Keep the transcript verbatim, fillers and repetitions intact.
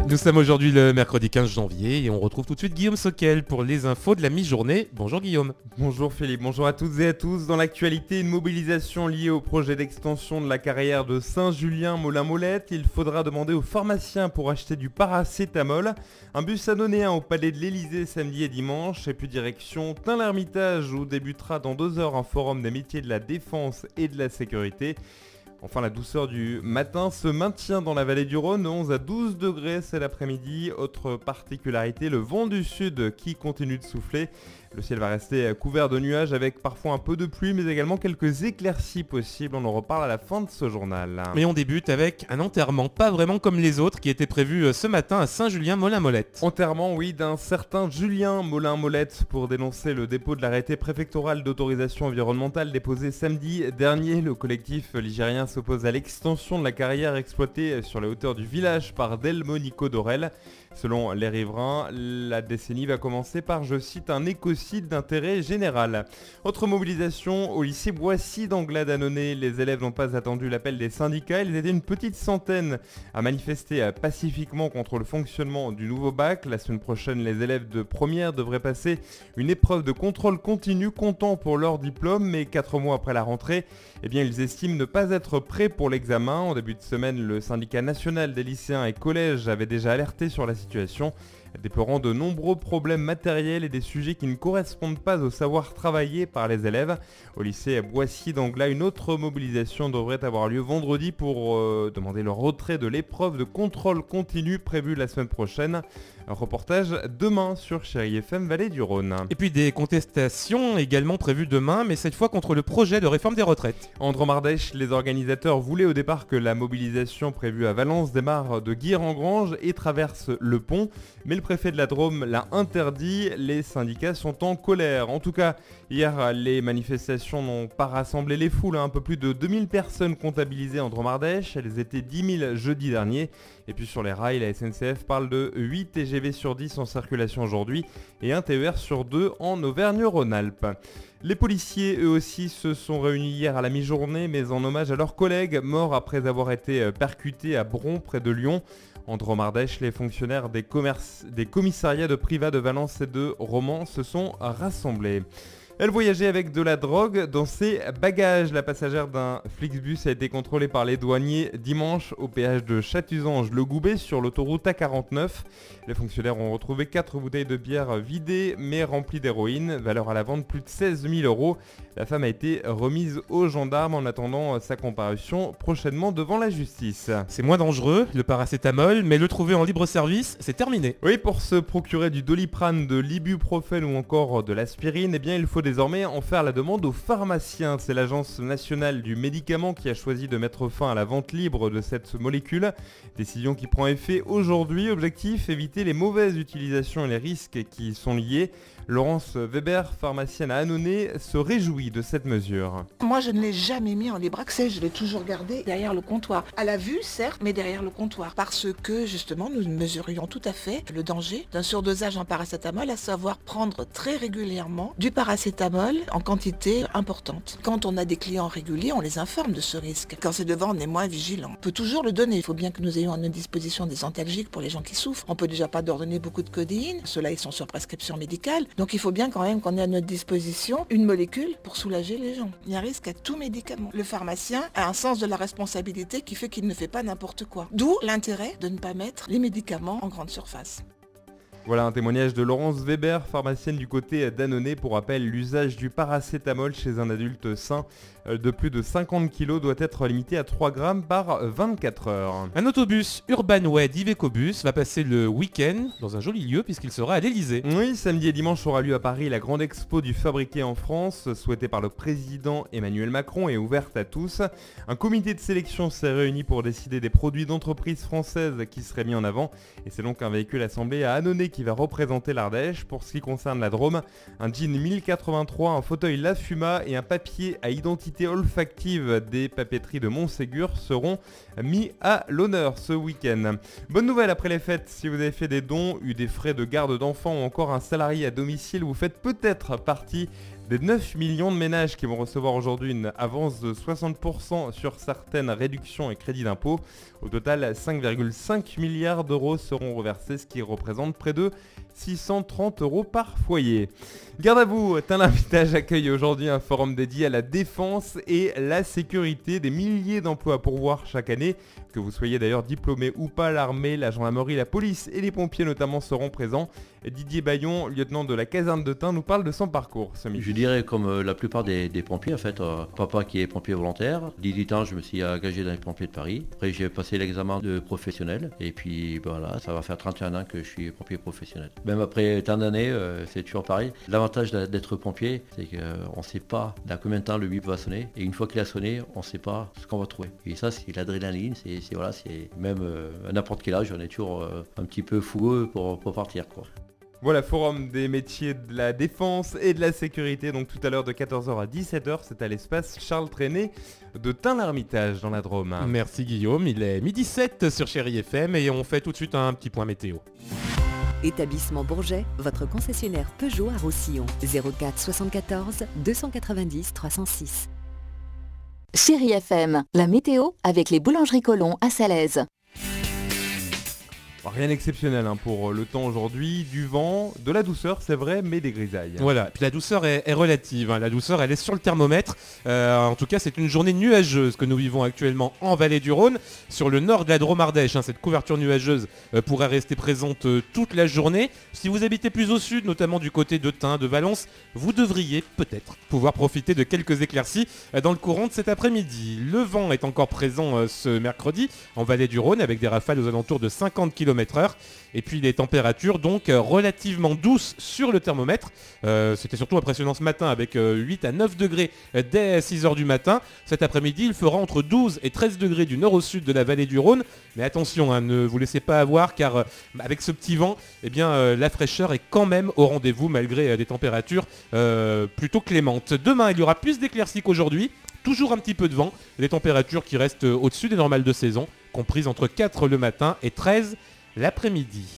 Nous sommes aujourd'hui le mercredi quinze janvier et on retrouve tout de suite Guillaume Soquel pour les infos de la mi-journée. Bonjour Guillaume. Bonjour Philippe, bonjour à toutes et à tous. Dans l'actualité, une mobilisation liée au projet d'extension de la carrière de Saint-Julien-Molin-Molette. Il faudra demander aux pharmaciens pour acheter du paracétamol. Un bus anonéen au palais de l'Elysée samedi et dimanche. Et puis direction Tain-l'Hermitage où débutera dans deux heures un forum des métiers de la défense et de la sécurité. Enfin, la douceur du matin se maintient dans la vallée du Rhône, onze à douze degrés cet après-midi. Autre particularité, le vent du sud qui continue de souffler. Le ciel va rester couvert de nuages avec parfois un peu de pluie, mais également quelques éclaircies possibles. On en reparle à la fin de ce journal. Mais on débute avec un enterrement, pas vraiment comme les autres, qui était prévu ce matin à Saint-Julien-Molin-Molette. Enterrement, oui, d'un certain Julien Molin-Molette pour dénoncer le dépôt de l'arrêté préfectoral d'autorisation environnementale déposé samedi dernier. Le collectif ligérien s'oppose à l'extension de la carrière exploitée sur les hauteurs du village par Delmonico Dorel. Selon les riverains, la décennie va commencer par, je cite, un écocide d'intérêt général. Autre mobilisation au lycée Boissy d'Anglade-Annonay. Les élèves n'ont pas attendu l'appel des syndicats. Ils étaient une petite centaine à manifester pacifiquement contre le fonctionnement du nouveau bac. La semaine prochaine, les élèves de première devraient passer une épreuve de contrôle continu comptant pour leur diplôme. Mais quatre mois après la rentrée, eh bien, ils estiment ne pas être prêts pour l'examen. En début de semaine, le syndicat national des lycéens et collèges avait déjà alerté sur la situation, déplorant de nombreux problèmes matériels et des sujets qui ne correspondent pas au savoir travaillé par les élèves. Au lycée Boissy d'Anglade, une autre mobilisation devrait avoir lieu vendredi pour euh, demander le retrait de l'épreuve de contrôle continu prévue la semaine prochaine. Un reportage demain sur Chérie F M Vallée du Rhône. Et puis des contestations également prévues demain, mais cette fois contre le projet de réforme des retraites. En Drôme-Ardèche, les organisateurs voulaient au départ que la mobilisation prévue à Valence démarre de Guire-en-Grange et traverse le pont, mais le préfet de la Drôme l'a interdit. Les syndicats sont en colère. En tout cas, hier, les manifestations n'ont pas rassemblé les foules. Un peu plus de deux mille personnes comptabilisées en Drôme-Ardèche. Elles étaient dix mille jeudi dernier. Et puis sur les rails, la S N C F parle de huit T G V sur dix en circulation aujourd'hui et un T E R sur deux en Auvergne-Rhône-Alpes. Les policiers, eux aussi, se sont réunis hier à la mi-journée, mais en hommage à leurs collègues morts après avoir été percutés à Bron, près de Lyon. En Drôme-Ardèche, les fonctionnaires des, commerces, des commissariats de Privas de Valence et de Romans se sont rassemblés. Elle voyageait avec de la drogue dans ses bagages. La passagère d'un Flixbus a été contrôlée par les douaniers dimanche au péage de Chatuzange-le-Goubet sur l'autoroute A quarante-neuf. Les fonctionnaires ont retrouvé quatre bouteilles de bière vidées mais remplies d'héroïne, valeur à la vente plus de seize mille euros. La femme a été remise aux gendarmes en attendant sa comparution prochainement devant la justice. C'est moins dangereux, le paracétamol, mais le trouver en libre service, c'est terminé. Oui, pour se procurer du Doliprane, de l'ibuprofène ou encore de l'aspirine, eh bien il faut désormais en faire la demande aux pharmaciens. C'est l'Agence nationale du médicament qui a choisi de mettre fin à la vente libre de cette molécule. Décision qui prend effet aujourd'hui. Objectif, éviter les mauvaises utilisations et les risques qui y sont liés. Laurence Weber, pharmacienne à Annonay, se réjouit de cette mesure. Moi, je ne l'ai jamais mis en libre accès, je l'ai toujours gardé derrière le comptoir. À la vue, certes, mais derrière le comptoir. Parce que, justement, nous mesurions tout à fait le danger d'un surdosage en paracétamol, à savoir prendre très régulièrement du paracétamol en quantité importante. Quand on a des clients réguliers, on les informe de ce risque. Quand c'est devant, on est moins vigilant. On peut toujours le donner. Il faut bien que nous ayons à notre disposition des antalgiques pour les gens qui souffrent. On peut déjà pas ordonner beaucoup de codéine. Ceux-là, ils sont sur prescription médicale. Donc il faut bien quand même qu'on ait à notre disposition une molécule pour soulager les gens. Il y a un risque à tout médicament. Le pharmacien a un sens de la responsabilité qui fait qu'il ne fait pas n'importe quoi. D'où l'intérêt de ne pas mettre les médicaments en grande surface. Voilà un témoignage de Laurence Weber, pharmacienne du côté d'Annonay. Pour rappel, l'usage du paracétamol chez un adulte sain de plus de cinquante kilos doit être limité à trois grammes par vingt-quatre heures. Un autobus Urbanway d'Ivecobus va passer le week-end dans un joli lieu puisqu'il sera à l'Elysée. Oui, samedi et dimanche aura lieu à Paris la grande expo du fabriqué en France, souhaitée par le président Emmanuel Macron et ouverte à tous. Un comité de sélection s'est réuni pour décider des produits d'entreprises françaises qui seraient mis en avant. Et c'est donc un véhicule assemblé à Annonay qui va représenter l'Ardèche. Pour ce qui concerne la Drôme, un jean mille quatre-vingt-trois, un fauteuil La Fuma et un papier à identité olfactive des papeteries de Montségur seront mis à l'honneur ce week-end. Bonne nouvelle après les fêtes, si vous avez fait des dons, eu des frais de garde d'enfants ou encore un salarié à domicile, vous faites peut-être partie Des neuf millions de ménages qui vont recevoir aujourd'hui une avance de soixante pour cent sur certaines réductions et crédits d'impôt. Au total, cinq virgule cinq milliards d'euros seront reversés, ce qui représente près de six cent trente euros par foyer. Garde à vous, Tain-l'Hermitage accueille aujourd'hui un forum dédié à la défense et la sécurité, des milliers d'emplois à pourvoir chaque année. Que vous soyez d'ailleurs diplômé ou pas, l'armée, la gendarmerie, la police et les pompiers notamment seront présents. Didier Bayon, lieutenant de la caserne de Tain, nous parle de son parcours ce midi. Je dirais comme euh, la plupart des, des pompiers en fait. Euh, papa qui est pompier volontaire, dix-huit ans je me suis engagé dans les pompiers de Paris. Après j'ai passé l'examen de professionnel et puis voilà, ça va faire trente et un ans que je suis pompier professionnel. Même après tant d'années, euh, c'est toujours pareil. L'avantage d'être pompier, c'est qu'on ne sait pas dans combien de temps le bip va sonner et une fois qu'il a sonné, on ne sait pas ce qu'on va trouver. Et ça c'est l'adrénaline, c'est, c'est, voilà, c'est même euh, à n'importe quel âge, on est toujours euh, un petit peu fougueux pour, pour partir quoi. Voilà, forum des métiers de la défense et de la sécurité, donc tout à l'heure de quatorze heures à dix-sept heures, c'est à l'espace Charles Trenet de Tain-l'Hermitage dans la Drôme. Merci Guillaume, il est midi sept sur Chéri F M et on fait tout de suite un petit point météo. Établissement Bourget, votre concessionnaire Peugeot à Roussillon, zéro quatre soixante-quatorze deux cent quatre-vingt-dix trois cent six. Chéri F M, la météo avec les boulangeries Colomb à Salaise. Rien d'exceptionnel hein, pour le temps aujourd'hui, du vent, de la douceur c'est vrai, mais des grisailles. Voilà, puis la douceur est, est relative, hein. La douceur elle est sur le thermomètre, euh, en tout cas c'est une journée nuageuse que nous vivons actuellement en vallée du Rhône, sur le nord de la Drôme-Ardèche, hein. Cette couverture nuageuse euh, pourrait rester présente euh, toute la journée. Si vous habitez plus au sud, notamment du côté de Tain, de Valence, vous devriez peut-être pouvoir profiter de quelques éclaircies euh, dans le courant de cet après-midi. Le vent est encore présent euh, ce mercredi en vallée du Rhône avec des rafales aux alentours de cinquante kilomètres heure. Et puis les températures donc euh, relativement douces sur le thermomètre. Euh, c'était surtout impressionnant ce matin avec euh, huit à neuf degrés euh, dès six heures du matin. Cet après-midi il fera entre douze et treize degrés du nord au sud de la vallée du Rhône. Mais attention, hein, ne vous laissez pas avoir car euh, avec ce petit vent, eh bien, euh, la fraîcheur est quand même au rendez-vous malgré euh, des températures euh, plutôt clémentes. Demain il y aura plus d'éclaircies qu'aujourd'hui. Toujours un petit peu de vent, des températures qui restent euh, au-dessus des normales de saison, comprises entre quatre le matin et treize l'après-midi.